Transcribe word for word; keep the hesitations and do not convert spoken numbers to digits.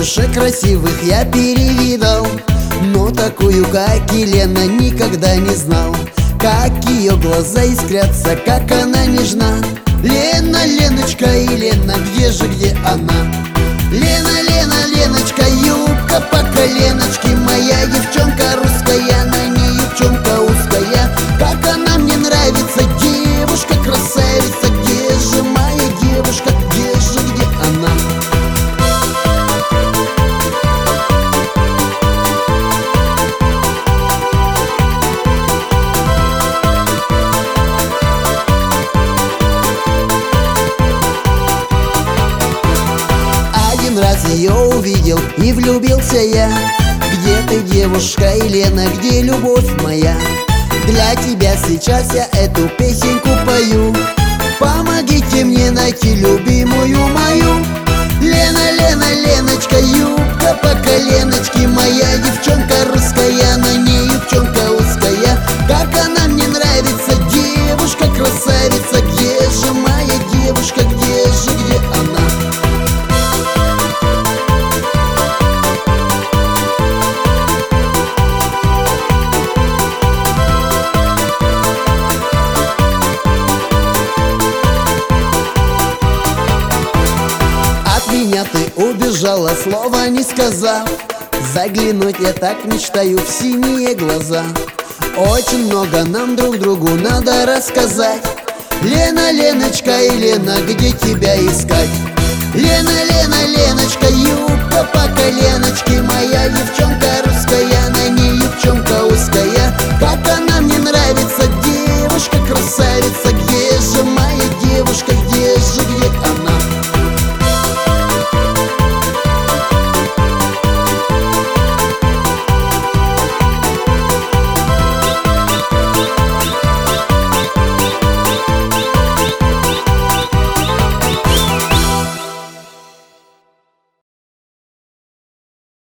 девушек красивых я перевидал, но такую, как Елена, никогда не знал. Как ее глаза искрятся, как она нежна. Лена, Леночка, Елена, где же, где она? Лена, Лена, Леночка, юбка по коленочке. Моя девчонка русская, на ней юбчонка узкая. Как она мне нравится, девушка красавица. Где же моя девушка, где же, где она? Один раз ее увидел и влюбился я. Где ты, девушка Елена, где любовь моя? Для тебя сейчас я эту песенку пою. Помогите мне найти любимую мою. Лена, Лена, Леночка, юбка по коленочке. Моя девчонка русская, на ней юбчонка узкая. Как она мне нравится, девушка красавица. Где же моя девушка, где же, где она? Меня ты убежала, слова не сказав. Заглянуть я так мечтаю в синие глаза. Очень много нам друг другу надо рассказать. Лена, Леночка, Елена, где тебя искать? Лена, Лена, Леночка,